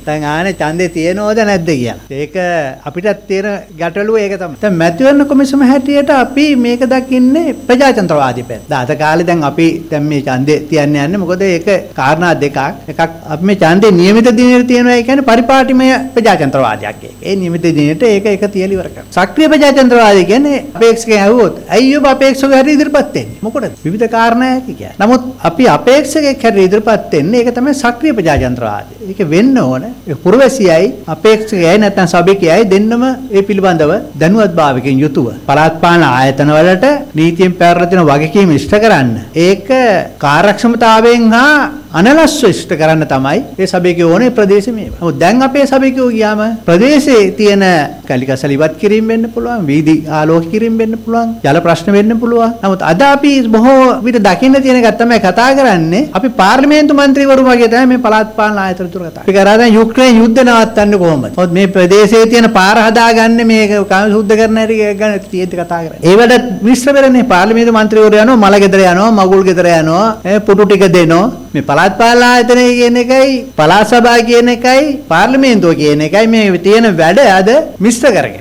දැන් ආනේ ඡන්දේ තියෙනවද නැද්ද කියලා. ඒක අපිටත් තියෙන ගැටලුව ඒක තමයි. දැන් මැතිවරණ කොමිසම හැටියට අපි මේක දකින්නේ ප්‍රජාතන්ත්‍රවාදී පැත්ත. දාත කාලේ දැන් අපි දැන් මේ ඡන්දේ තියන්න යන්නේ මොකද ඒක කාරණා දෙකක්. එකක් අපි මේ ඡන්දේ නියමිත දිනෙට තියෙනවා ඒ කියන්නේ පරිපාටිමය ප්‍රජාතන්ත්‍රවාදයක් ඒක. ඒ නියමිත දිනෙට ඒක තියලා ඉවර කරනවා. සක්‍රීය ප්‍රජාතන්ත්‍රවාදී කියන්නේ අපේක්ෂකයන් ඇහුවොත් ඇයි ඔබ අපේක්ෂක හැටියට ඉදිරිපත් වෙන්නේ? මොකටද? විවිධ කාරණා ඇති කියන්නේ. නමුත් අපි අපේක්ෂකයෙක් හැටියට ඉදිරිපත් වෙන්නේ ඒක තමයි සක්‍රීය ප්‍රජාතන්ත්‍රවාදී. ඒක වෙන්න ඕන. ඒ පුරවැසියයි අපේක්ෂකයයි නැත්නම් සභිකයයි දෙන්නම ඒ පිළිබඳව දැනුවත්භාවයකින් යුතුව පළාත් පාලන ආයතන වලට නීතියෙන් පැවරලා තියෙන වගකීම් ඉෂ්ට කරන්න. ඒක කාර්යක්ෂමතාවයෙන් හා අනලස්ව ඉෂ්ට කරන්න තමයි ඒ සභිකයෝ ඕනේ ප්‍රදේශෙ මේවා. නමුත් දැන් අපේ සභිකයෝ ගියාම ප්‍රදේශයේ තියෙන කැලිකසල ඉවත් කිරීම වෙන්න පුළුවන්, වීදි ආලෝක කිරීම වෙන්න පුළුවන්, ජල ප්‍රශ්න වෙන්න පුළුවන්. නමුත් අද අපි බොහෝ විට දකින්න තියෙන එක තමයි කතා කරන්නේ. අපි පාර්ලිමේන්තු මන්ත්‍රීවරු වගේ තමයි මේ පළාත් පාලන ආයතන තුර කතා. අපි කරා දැන් යුක්‍රේන යුද්ධ නවත්තන්නේ කොහොමද? මොකද මේ ප්‍රදේශයේ තියෙන පාර හදාගන්නේ මේක කාම සුද්ධ කරන හැටි ගැන තියෙද්දි කතා කරන්නේ. ඒවට මිනිස්ටර් වෙරනේ පාර්ලිමේන්තු මන්ත්‍රීවරු යනවා, මල ගෙදර යනවා, මගුල් ගෙදර යනවා, පුටු ටික දෙනවා. මේ පළාත් පාලන ආයතනය කියන එකයි පළාත් සභාව කියන එකයි පාර්ලිමේන්තුව කියන එකයි මේ තියෙන වැඩ අද මිශ්‍ර කරගෙන